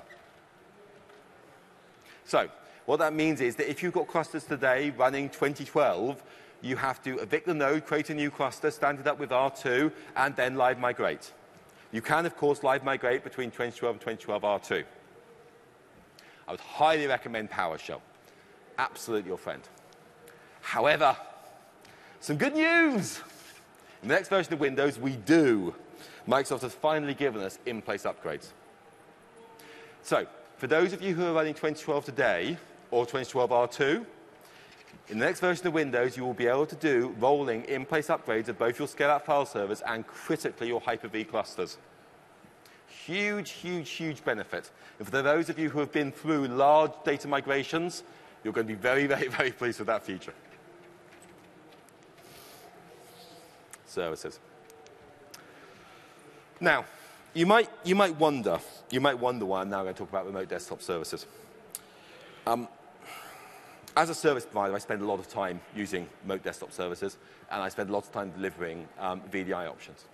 So what that means is that if you've got clusters today running twenty twelve, you have to evict the node, create a new cluster, stand it up with R two, and then live migrate. You can, of course, live migrate between twenty twelve and twenty twelve R two. I would highly recommend PowerShell. Absolutely your friend. However, some good news. In the next version of Windows, we do. Microsoft has finally given us in-place upgrades. So, for those of you who are running twenty twelve today, or twenty twelve R two, in the next version of Windows, you will be able to do rolling in-place upgrades of both your scale-out file servers and, critically, your Hyper-V clusters. Huge, huge, huge benefit. And for those of you who have been through large data migrations, you're going to be very, very, very pleased with that feature. Services. Now, you might, you might wonder, you might wonder why I'm now going to talk about remote desktop services. Um, as a service provider, I spend a lot of time using remote desktop services, and I spend a lot of time delivering um, V D I options.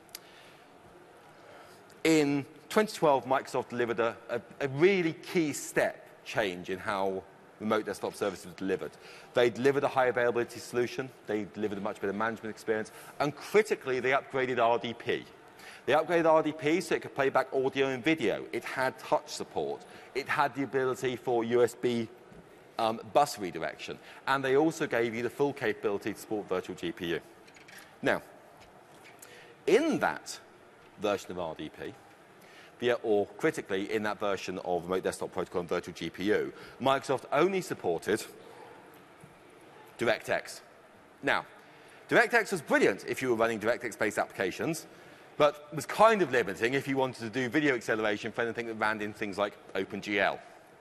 In twenty twelve, Microsoft delivered a, a, a really key step change in how remote desktop services were delivered. They delivered a high availability solution, they delivered a much better management experience, and critically, they upgraded R D P. They upgraded R D P so it could play back audio and video. It had touch support. It had the ability for U S B um, bus redirection. And they also gave you the full capability to support virtual G P U. Now, in that version of R D P, via, or critically in that version of Remote Desktop Protocol and Virtual G P U, Microsoft only supported DirectX. Now, DirectX was brilliant if you were running DirectX-based applications, but was kind of limiting if you wanted to do video acceleration for anything that ran in things like OpenGL.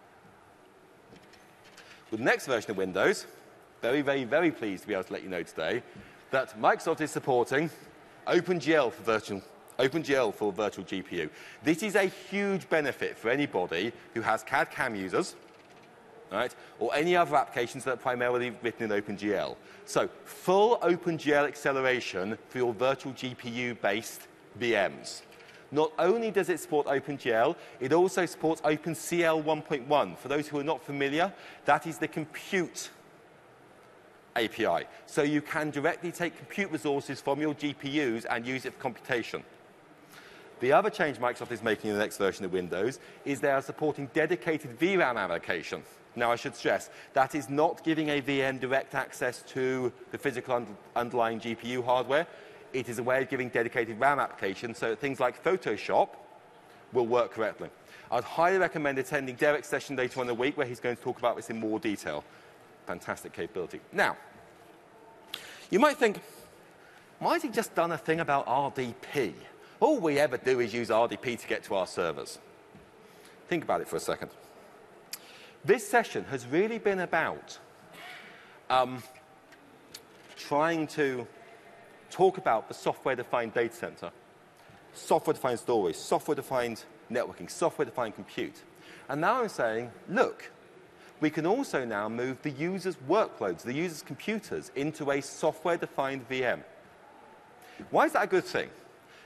With the next version of Windows, very, very, very pleased to be able to let you know today that Microsoft is supporting OpenGL for virtual, OpenGL for virtual G P U. This is a huge benefit for anybody who has C A D C A M users, right, or any other applications that are primarily written in OpenGL. So full OpenGL acceleration for your virtual G P U-based V Ms. Not only does it support OpenGL, it also supports OpenCL one point one. For those who are not familiar, that is the compute A P I. So you can directly take compute resources from your G P Us and use it for computation. The other change Microsoft is making in the next version of Windows is they are supporting dedicated V RAM allocation. Now, I should stress, that is not giving a V M direct access to the physical un underlying G P U hardware. It is a way of giving dedicated RAM applications so that things like Photoshop will work correctly. I'd highly recommend attending Derek's session later on in the week where he's going to talk about this in more detail. Fantastic capability. Now, you might think, why has he just done a thing about R D P? All we ever do is use R D P to get to our servers. Think about it for a second. This session has really been about um, trying to talk about the software-defined data center, software-defined storage, software-defined networking, software-defined compute. And now I'm saying, look, we can also now move the user's workloads, the user's computers, into a software-defined V M. Why is that a good thing?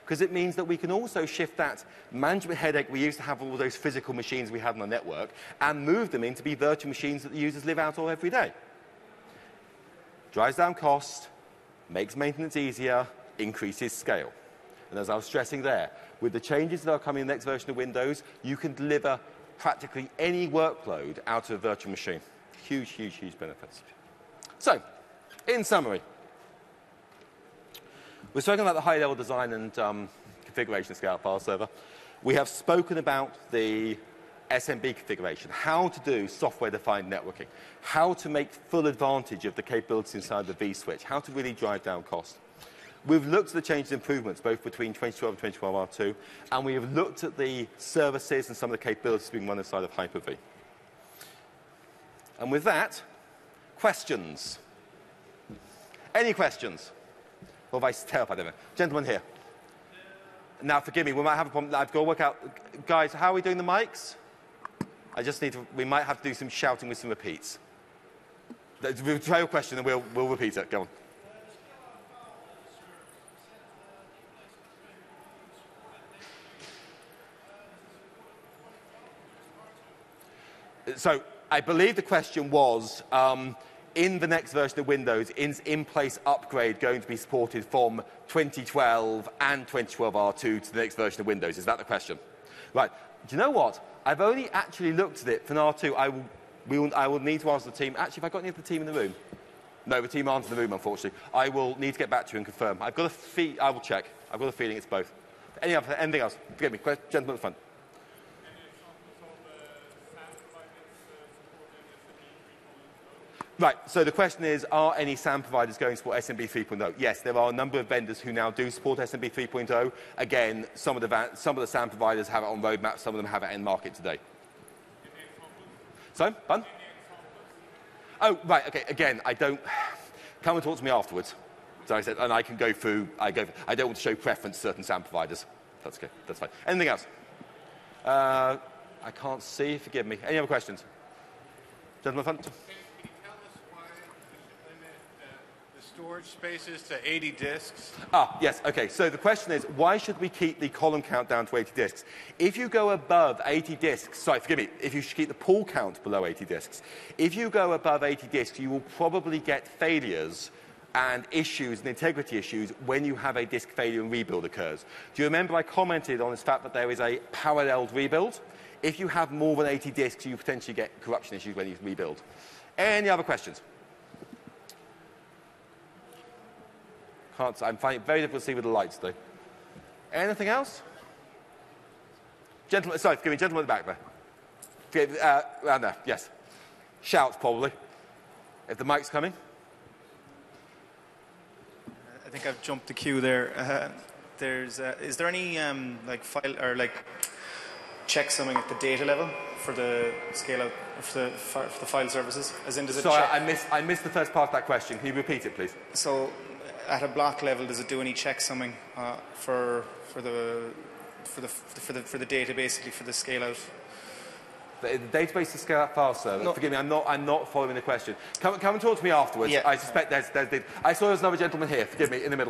because it means that we can also shift that management headache we used to have all those physical machines we had on the network and move them into be virtual machines that the users live out of every day. Drives down cost, makes maintenance easier, increases scale. And as I was stressing there, with the changes that are coming in the next version of Windows, you can deliver practically any workload out of a virtual machine. Huge, huge, huge benefits. So, in summary, we've spoken about the high-level design and um, configuration of scale file server. We have spoken about the S M B configuration, how to do software-defined networking, how to make full advantage of the capabilities inside the vSwitch, how to really drive down cost. We've looked at the changes and improvements both between twenty twelve and twenty twelve R two, and we have looked at the services and some of the capabilities being run inside of Hyper-V. And with that, questions? Any questions? Or have I terrified them? Gentleman here. Now, forgive me, we might have a problem. I've got to work out. Guys, how are we doing the mics? I just need to, we might have to do some shouting with some repeats. We'll try your question and we'll, we'll repeat it. Go on. So I believe the question was, um, in the next version of Windows, is in-place upgrade going to be supported from twenty twelve and twenty twelve R two to the next version of Windows? Is that the question? Right. Do you know what? I've only actually looked at it for R two. I will, we will, I will need to ask the team. Actually, have I got any of the team in the room? No, the team aren't in the room, unfortunately. I will need to get back to you and confirm. I've got a fee I will check. I've got a feeling it's both. Any other, anything else? Forgive me. Gentleman at the front. Right, so the question is, are any SAM providers going to support S M B three point oh? Yes, there are a number of vendors who now do support S M B three point oh. Again, some of the, some of the SAM providers have it on roadmap, some of them have it in market today. So, fun? Oh, right, okay, again, I don't, come and talk to me afterwards. So I said, and I can go through, I, go, I don't want to show preference to certain SAM providers. That's okay, that's fine. Anything else? Uh, I can't see, forgive me. Any other questions? Gentleman front. Storage spaces to eighty disks? Ah, yes, okay. So the question is, why should we keep the column count down to eighty disks? If you go above eighty disks, sorry, forgive me, if you should keep the pool count below eighty disks, if you go above eighty disks, you will probably get failures and issues and integrity issues when you have a disk failure and rebuild occurs. Do you remember I commented on this fact that there is a paralleled rebuild? If you have more than eighty disks, you potentially get corruption issues when you rebuild. Any other questions? Can't, I'm finding it very difficult to see with the lights, though. Anything else? Gentleman, sorry, forgive me, gentleman at the back there. Uh, around there, yes. Shout, probably, if the mic's coming. I think I've jumped the queue there. Uh, there's, uh, is there any um, like file or like checksumming at the data level for the scale out for the, for the file services? As in, does it Sorry, check? I missed, I missed the first part of that question. Can you repeat it, please? So, at a block level, does it do any checksumming uh, for for the for the for the for the data, basically for the scale out? The, the database to scale out file server. No. Forgive me, I'm not I'm not following the question. Come come and talk to me afterwards. Yeah. I suspect there's there's. I saw there's another gentleman here. Forgive me, in the middle.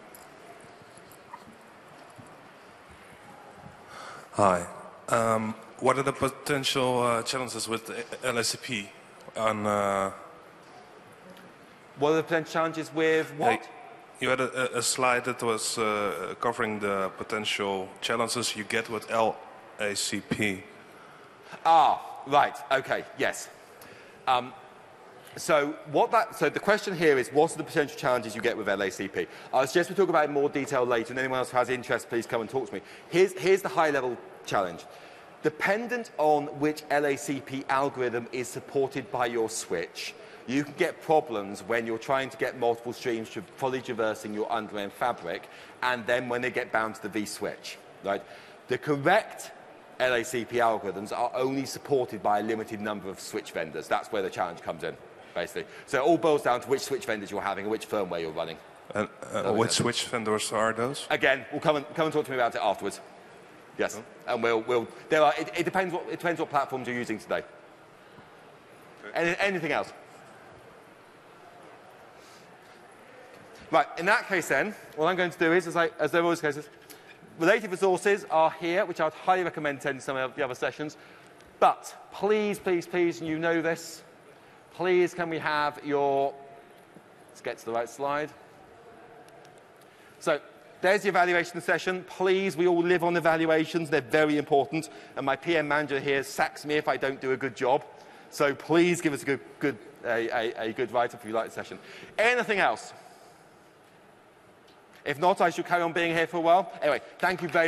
Hi. Um, what are the potential uh, challenges with L S C P? On uh, what are the potential challenges with what? Hey, you had a, a slide that was uh, covering the potential challenges you get with L A C P. Ah, right. Okay. Yes. Um, so what that? So the question here is, what are the potential challenges you get with L A C P? I'll suggest we talk about it in more detail later. And anyone else who has interest, please come and talk to me. Here's here's the high-level challenge. Dependent on which L A C P algorithm is supported by your switch, you can get problems when you're trying to get multiple streams fully traversing your underlying fabric, and then when they get bound to the vSwitch. Right? The correct L A C P algorithms are only supported by a limited number of switch vendors. That's where the challenge comes in, basically. So it all boils down to which switch vendors you're having and which firmware you're running. And uh, which switch vendors are those? Again, we'll come and, come and talk to me about it afterwards. Yes, oh. and we'll, we'll there are, it, it, depends what, it depends what platforms you're using today. Okay. Any, anything else? Right, in that case then, what I'm going to do is, as, I, as there are always cases, related resources are here, which I would highly recommend attending some of the other sessions. But please, please, please, and you know this, please can we have your, let's get to the right slide. So there's the evaluation session. Please, we all live on evaluations. They're very important. And my P M manager here sacks me if I don't do a good job. So please give us a good, good, a, a, a good write-up if you like the session. Anything else? If not, I should carry on being here for a while. Anyway, thank you very